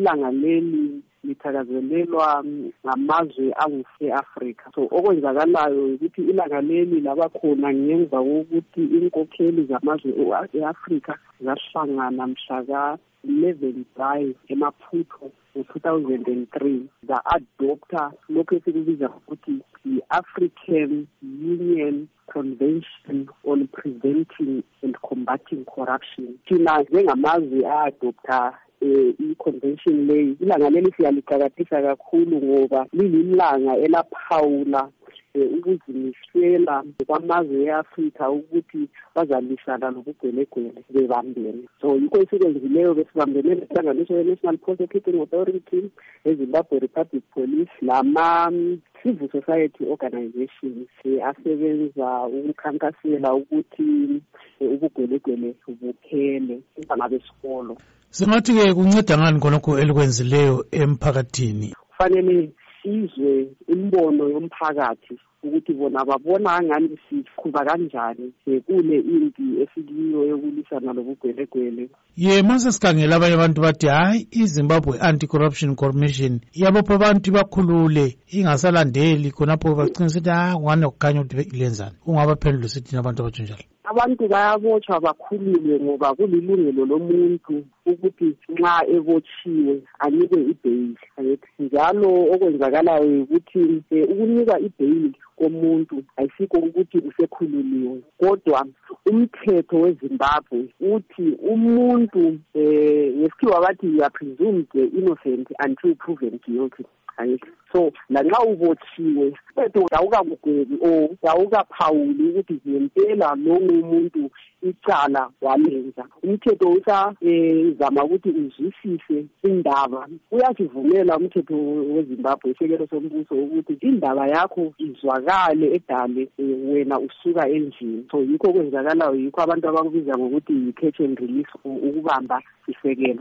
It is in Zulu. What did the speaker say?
ilanga leli lithakazelelwa ngamazwe angu-Afrika. So okwenzakalayo ukuthi ilanga leli labakhona ngemva kokuthi inkokheli zamazwe e-Afrika zahlangana mhla ka-11 July eMaputo ngo-2003 za-adopta lokhu esikubiza ukuthi i-African Union Convention on Preventing and Combating Corruption. Thina njengamazwe a-adopta i-convention leyi, ilanga leli siyaliqakathisa kakhulu ngoba lililanga elaphawula ukuzimisela kwamazwe e-Afrika ukuthi bazalisana nobugwelegwele bebambene. So yikho esikwenzileyo besibambene nenhlanganiso ye-National Prosecuting Authority, eZimbabwe Republic Police, civil society organizations asebenza ukukhankasela ukuthi ubugwelegwele buphele abantwana besikolo. Singathi-ke kunceda ngani khonokho elikwenzileyo emphakathini? Kufanele sizwe imbono yomphakathi ukuthi bona babona ngani siqhuba kanjani kule impi esikiyo yokulisana lobugwelegwele. Mase sikhangela abanye abantu bathi hayi iZimbabwe Anti-Corruption Commission iyabopha abantu bakhulule ingasalandeli khonapho bacina sithi ngwane kukhanya ukuthi ilenzani. Ungabaphendula sithi abantu abathunjalo. Abantu bayabotshwa bakhululwe ngoba kulilungelo lomuntu ukuthi nxa ebotshiwe anikwe ibheyili. Njalo okwenzakalayo ukuthi ukunika ibheyili komuntu ayisikho ukuthi usekhululiwe, kodwa umthetho weZimbabwe uthi umuntu ngesikhiwa bathi you are presumed innocent until proven guilty. So lanxa ubotshiwe bethu awukakugwebi awukaphawuli ukuthi ngempela lo muntu icala walenza. Umthetho usazama ukuthi uzwisise indaba. Uyasivumela umthetho weZimbabwe isekelo sombuso ukuthi indaba yakho izwakale edale wena usuka endlini. So yikho kwenzakalayo, yikho abantu abakubiza ngokuthi yi-catch and release, ukubamba isekelo.